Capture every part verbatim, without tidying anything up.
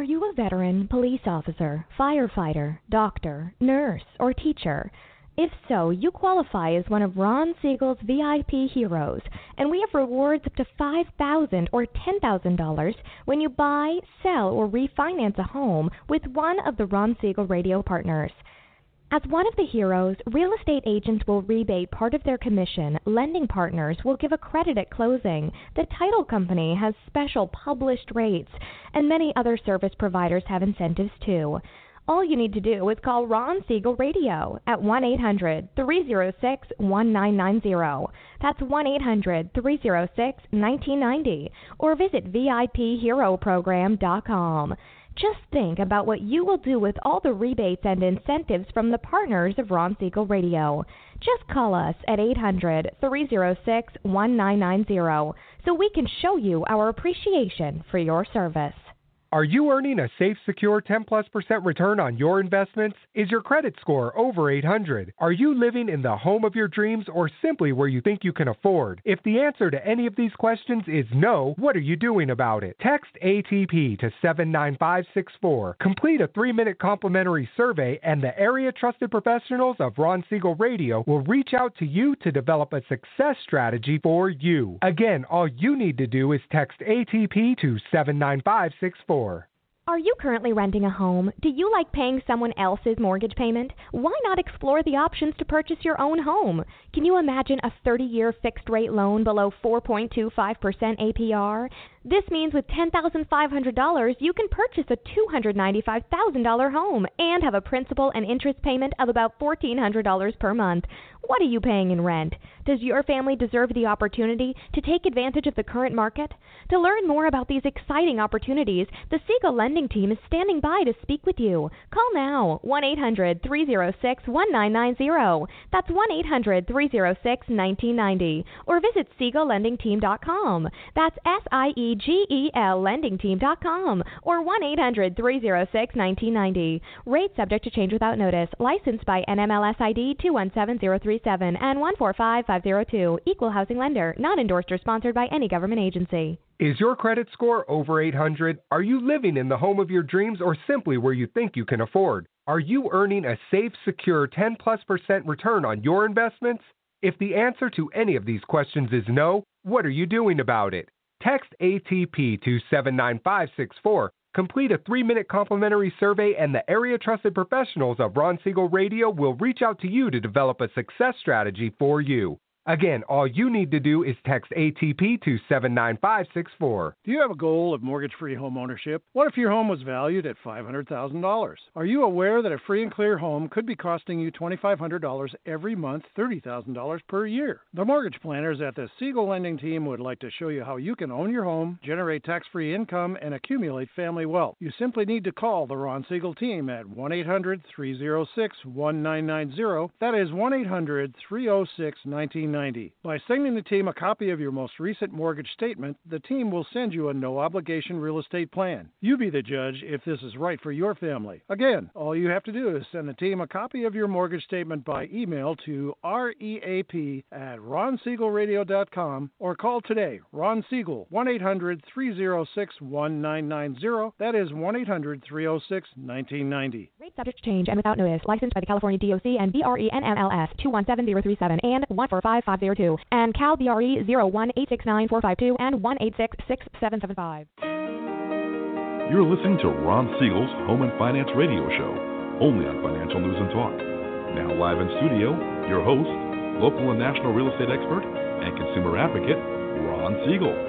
you a veteran, police officer, firefighter, doctor, nurse, or teacher? If so, you qualify as one of Ron Siegel's V I P heroes, and we have rewards up to five thousand dollars or ten thousand dollars when you buy, sell, or refinance a home with one of the Ron Siegel radio partners. As one of the heroes, real estate agents will rebate part of their commission, lending partners will give a credit at closing, the title company has special published rates, and many other service providers have incentives too. All you need to do is call Ron Siegel Radio at one eight hundred, three oh six, one nine nine oh. That's one eight hundred, three oh six, one nine nine oh, or visit V I P hero program dot com. Just think about what you will do with all the rebates and incentives from the partners of Ron Siegel Radio. Just call us at eight hundred, three oh six, one nine nine oh so we can show you our appreciation for your service. Are you earning a safe, secure ten plus percent return on your investments? Is your credit score over eight hundred? Are you living in the home of your dreams or simply where you think you can afford? If the answer to any of these questions is no, what are you doing about it? Text A T P to seven nine five six four. Complete a three-minute complimentary survey and the area trusted professionals of Ron Siegel Radio will reach out to you to develop a success strategy for you. Again, all you need to do is text A T P to seven nine five six four. Are you currently renting a home? Do you like paying someone else's mortgage payment? Why not explore the options to purchase your own home? Can you imagine a thirty-year fixed-rate loan below four point two five percent A P R? This means with ten thousand five hundred dollars, you can purchase a two hundred ninety-five thousand dollars home and have a principal and interest payment of about one thousand four hundred dollars per month. What are you paying in rent? Does your family deserve the opportunity to take advantage of the current market? To learn more about these exciting opportunities, the Siegel Lending Team is standing by to speak with you. Call now, one eight hundred, three oh six, one nine nine oh. That's one eight hundred, three oh six, one nine nine oh. Or visit Siegel Lending Team dot com. That's S I E G E L Lending Team dot com or one eight hundred, three oh six, one nine nine oh. Rate subject to change without notice. Licensed by N M L S I D two one seven zero three seven and one four five five zero two. Equal housing lender. Not endorsed or sponsored by any government agency. Is your credit score over eight hundred? Are you living in the home of your dreams or simply where you think you can afford? Are you earning a safe, secure ten plus percent return on your investments? If the answer to any of these questions is no, what are you doing about it? Text A T P to seven nine five six four. Complete a three-minute complimentary survey and the area trusted professionals of Ron Siegel Radio will reach out to you to develop a success strategy for you. Again, all you need to do is text A T P to seven nine five six four. Do you have a goal of mortgage-free home ownership? What if your home was valued at five hundred thousand dollars? Are you aware that a free and clear home could be costing you two thousand five hundred dollars every month, thirty thousand dollars per year? The mortgage planners at the Siegel Lending Team would like to show you how you can own your home, generate tax-free income, and accumulate family wealth. You simply need to call the Ron Siegel Team at one eight hundred, three oh six, one nine nine oh. That is one eight hundred, three oh six, one nine nine oh. By sending the team a copy of your most recent mortgage statement, the team will send you a no-obligation real estate plan. You be the judge if this is right for your family. Again, all you have to do is send the team a copy of your mortgage statement by email to reap at ron siegel radio dot com or call today, Ron Siegel, one eight hundred, three oh six, one nine nine oh. That is one eight hundred, three oh six, one nine nine oh. Rate subject to change and without notice. Licensed by the California D O C and B R E N M L S two one seven zero three seven and one four five five zero two and Cal B R E zero one eight six nine four five two and one eight six six seven seven five. You're listening to Ron Siegel's Home and Finance Radio Show, only on Financial News and Talk. Now live in studio, your host, local and national real estate expert and consumer advocate, Ron Siegel.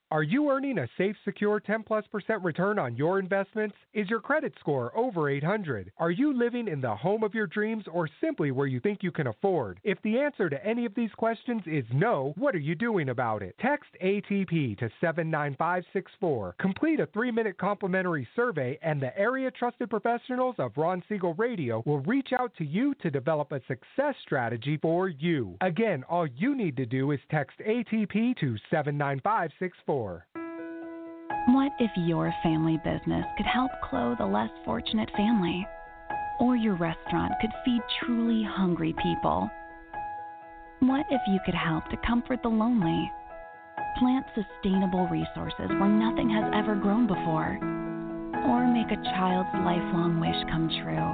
Are you earning a safe, secure ten plus percent return on your investments? Is your credit score over eight hundred? Are you living in the home of your dreams or simply where you think you can afford? If the answer to any of these questions is no, what are you doing about it? Text A T P to seven nine five six four. Complete a three-minute complimentary survey and the area trusted professionals of Ron Siegel Radio will reach out to you to develop a success strategy for you. Again, all you need to do is text A T P to seven nine five six four. What if your family business could help clothe a less fortunate family? Or your restaurant could feed truly hungry people? What if you could help to comfort the lonely? Plant sustainable resources where nothing has ever grown before? Or make a child's lifelong wish come true?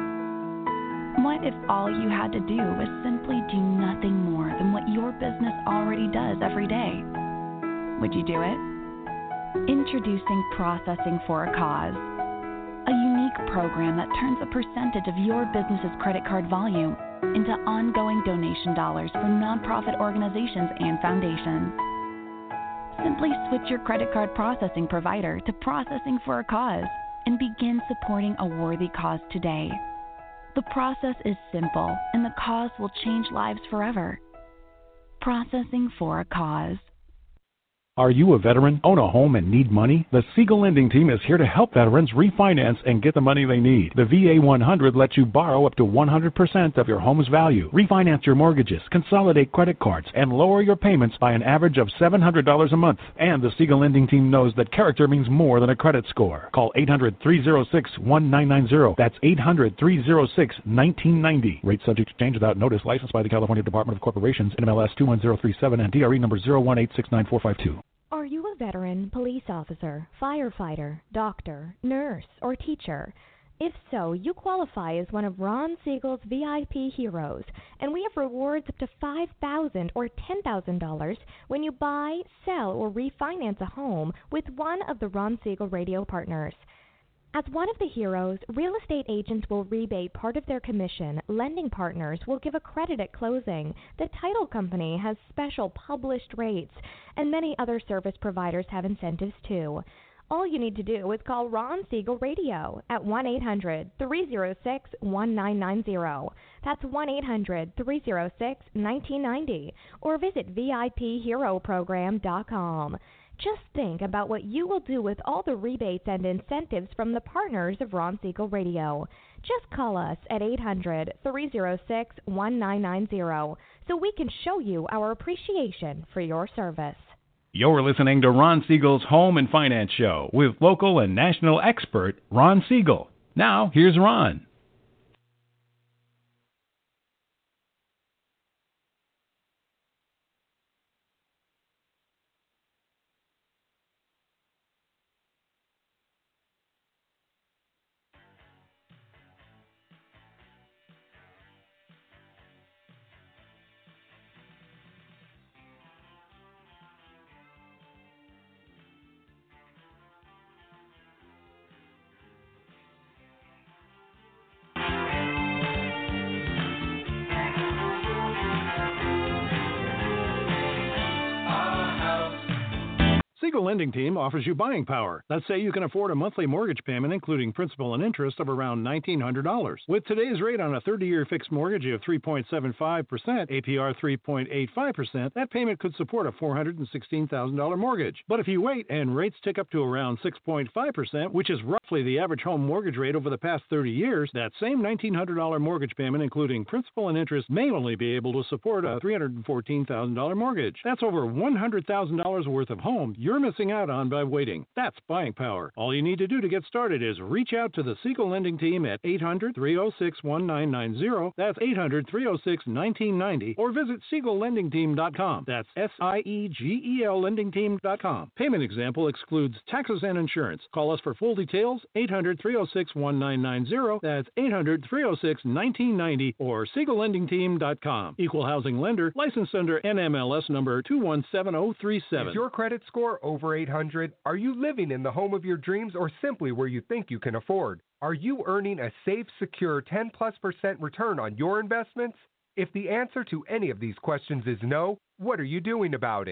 What if all you had to do was simply do nothing more than what your business already does every day? Would you do it? Introducing Processing for a Cause, a unique program that turns a percentage of your business's credit card volume into ongoing donation dollars for nonprofit organizations and foundations. Simply switch your credit card processing provider to Processing for a Cause and begin supporting a worthy cause today. The process is simple, and the cause will change lives forever. Processing for a Cause. Are you a veteran, own a home, and need money? The Siegel Lending Team is here to help veterans refinance and get the money they need. The V A one hundred lets you borrow up to one hundred percent of your home's value, refinance your mortgages, consolidate credit cards, and lower your payments by an average of seven hundred dollars a month. And the Siegel Lending Team knows that character means more than a credit score. Call eight hundred, three oh six, one nine nine zero. That's eight hundred, three oh six, one nine nine zero. Rate subject to change without notice. Licensed by the California Department of Corporations, N M L S two one zero three seven, and D R E number zero one eight six nine four five two. Are you a veteran, police officer, firefighter, doctor, nurse, or teacher? If so, you qualify as one of Ron Siegel's V I P heroes, and we have rewards up to five thousand dollars or ten thousand dollars when you buy, sell, or refinance a home with one of the Ron Siegel radio partners. As one of the heroes, real estate agents will rebate part of their commission, lending partners will give a credit at closing, the title company has special published rates, and many other service providers have incentives too. All you need to do is call Ron Siegel Radio at one eight hundred, three oh six, one nine nine zero. That's one eight hundred, three oh six, one nine nine zero, or visit V I P hero program dot com. Just think about what you will do with all the rebates and incentives from the partners of Ron Siegel Radio. Just call us at eight hundred, three oh six, one nine nine zero so we can show you our appreciation for your service. You're listening to Ron Siegel's Home and Finance Show with local and national expert Ron Siegel. Now, here's Ron. Siegel Lending Team offers you buying power. Let's say you can afford a monthly mortgage payment, including principal and interest, of around nineteen hundred dollars. With today's rate on a thirty-year fixed mortgage of three point seven five percent, A P R three point eight five percent, that payment could support a four hundred sixteen thousand dollars mortgage. But if you wait and rates tick up to around six point five percent, which is roughly the average home mortgage rate over the past thirty years, that same nineteen hundred dollars mortgage payment, including principal and interest, may only be able to support a three hundred fourteen thousand dollars mortgage. That's over one hundred thousand dollars worth of home you're missing out on by waiting. That's buying power. All you need to do to get started is reach out to the Siegel Lending Team at eight hundred, three oh six, one nine nine zero. That's eight hundred, three oh six, one nine nine zero. Or visit Siegel Lending Team dot com. That's S I E G E L Lending Team dot com. Payment example excludes taxes and insurance. Call us for full details, eight hundred, three oh six, one nine nine zero. That's eight hundred, three oh six, one nine nine zero or Siegel Lending Team dot com. Equal housing lender, licensed under N M L S number two one seven zero three seven. Is your credit score over eight hundred? Are you living in the home of your dreams or simply where you think you can afford? Are you earning a safe, secure ten plus percent return on your investments? If the answer to any of these questions is no, what are you doing about it?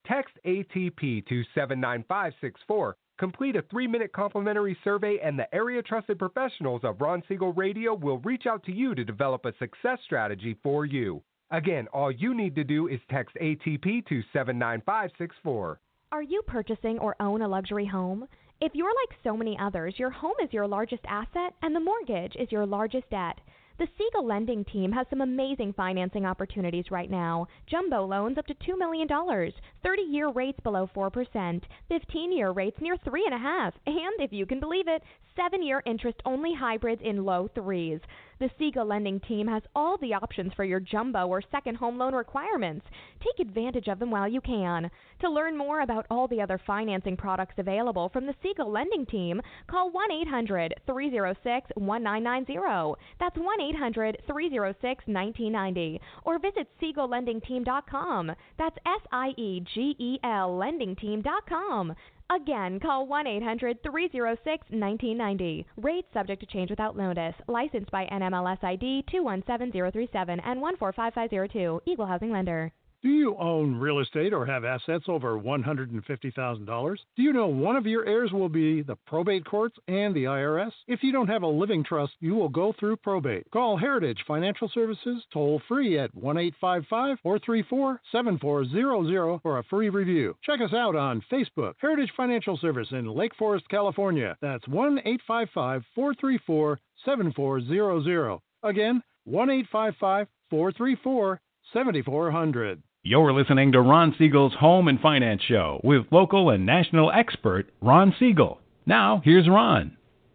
Text A T P to seven nine five six four. Complete a three-minute complimentary survey, and the area-trusted professionals of Ron Siegel Radio will reach out to you to develop a success strategy for you. Again, all you need to do is text A T P to seven nine five six four. Are you purchasing or own a luxury home? If you're like so many others, your home is your largest asset and the mortgage is your largest debt. The Siegel Lending Team has some amazing financing opportunities right now. Jumbo loans up to two million dollars, thirty-year rates below four percent, fifteen-year rates near three point five percent, and, if you can believe it, seven-year interest-only hybrids in low threes. The Siegel Lending Team has all the options for your jumbo or second home loan requirements. Take advantage of them while you can. To learn more about all the other financing products available from the Siegel Lending Team, call one eight hundred three oh six one nine nine zero. That's one eight hundred three oh six one nine nine zero. Or visit siegel lending team dot com. That's S I E G E L lending team dot com. Again, call one eight hundred three oh six one nine nine zero. Rates subject to change without notice. Licensed by N M L S I D two one seven zero three seven and one four five five zero two. Equal housing lender. Do you own real estate or have assets over one hundred fifty thousand dollars? Do you know one of your heirs will be the probate courts and the I R S? If you don't have a living trust, you will go through probate. Call Heritage Financial Services toll free at one eight five five, four three four, seven four zero zero for a free review. Check us out on Facebook, Heritage Financial Service in Lake Forest, California. That's one eight five five, four three four, seven four zero zero. Again, one eight five five, four three four, seven four zero zero. You're listening to Ron Siegel's Home and Finance Show with local and national expert Ron Siegel. Now, here's Ron.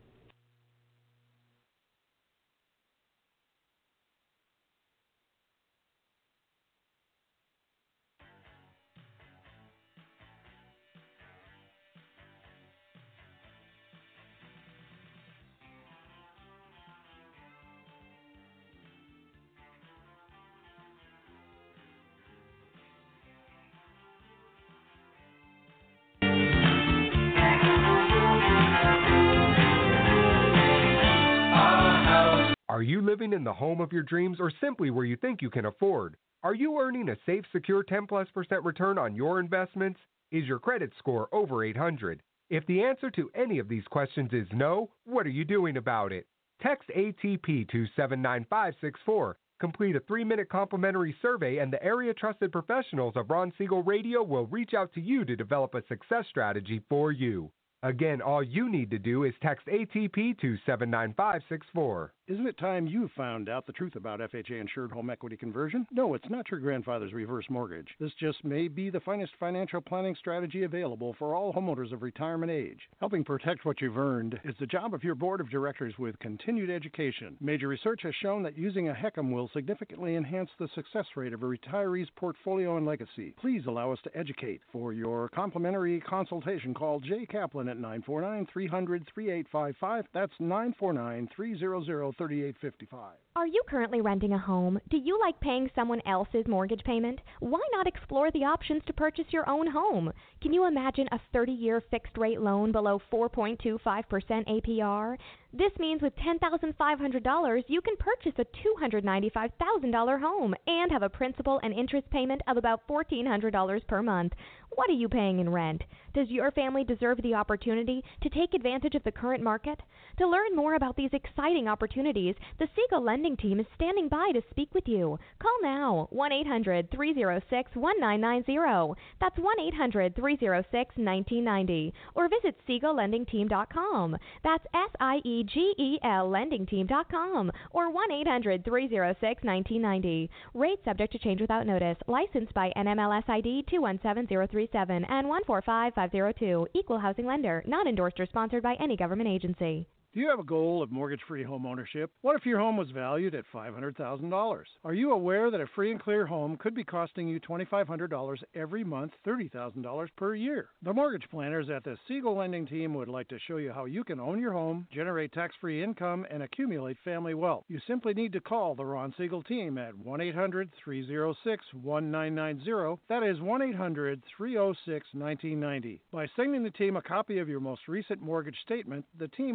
Are you living in the home of your dreams or simply where you think you can afford? Are you earning a safe, secure ten plus percent return on your investments? Is your credit score over eight hundred? If the answer to any of these questions is no, what are you doing about it? Text A T P to seven nine five six four. Complete a three-minute complimentary survey, and the area-trusted professionals of Ron Siegel Radio will reach out to you to develop a success strategy for you. Again, all you need to do is text A T P to seven nine five six four. Isn't it time you found out the truth about F H A-insured home equity conversion? No, it's not your grandfather's reverse mortgage. This just may be the finest financial planning strategy available for all homeowners of retirement age. Helping protect what you've earned is the job of your board of directors with continued education. Major research has shown that using a HECM will significantly enhance the success rate of a retiree's portfolio and legacy. Please allow us to educate. For your complimentary consultation, call Jay Kaplan at nine four nine, three hundred, thirty-eight fifty-five. That's nine four nine, three hundred, thirty-eight fifty-five. Are you currently renting a home? Do you like paying someone else's mortgage payment? Why not explore the options to purchase your own home? Can you imagine a thirty-year fixed-rate loan below four point two five percent A P R? This means with ten thousand five hundred dollars, you can purchase a two hundred ninety-five thousand dollars home and have a principal and interest payment of about fourteen hundred dollars per month. What are you paying in rent? Does your family deserve the opportunity to take advantage of the current market? To learn more about these exciting opportunities, the Siegel Lending Team is standing by to speak with you. Call now, one eight hundred three oh six one nine nine zero. That's one eight hundred three oh six one nine nine zero. Or visit siegel lending team dot com. That's S I E G E L lending team dot com. Or one eight hundred three oh six one nine nine zero. Rates subject to change without notice. Licensed by N M L S I D two one seven zero three seven and one four five five zero two. Equal housing lender. Not endorsed or sponsored by any government agency. Do you have a goal of mortgage-free home ownership? What if your home was valued at five hundred thousand dollars? Are you aware that a free and clear home could be costing you twenty-five hundred dollars every month, thirty thousand dollars per year? The mortgage planners at the Siegel Lending Team would like to show you how you can own your home, generate tax-free income, and accumulate family wealth. You simply need to call the Ron Siegel Team at one eight hundred three oh six one nine nine zero. That is one eight hundred three oh six one nine nine zero. By sending the team a copy of your most recent mortgage statement, the team will send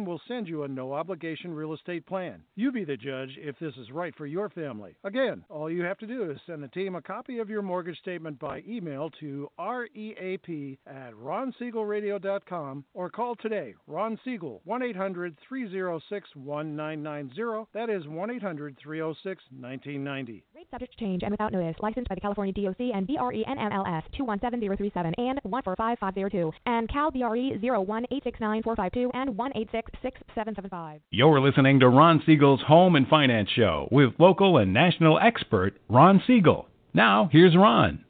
find you a no-obligation real estate plan. You be the judge if this is right for your family. Again, all you have to do is send the team a copy of your mortgage statement by email to reap at ron siegel radio dot com or call today. Ron Siegel, one eight hundred three oh six one nine nine zero. That is one eight hundred three oh six nineteen ninety. Rate subject to change and without notice. Licensed by the California D O C and B R E N M L S two one seven zero three seven and one four five five zero two and Cal B R E zero one eight six nine four five two and one eight six six seven seven five. You're listening to Ron Siegel's Home and Finance Show with local and national expert Ron Siegel. Now, here's Ron.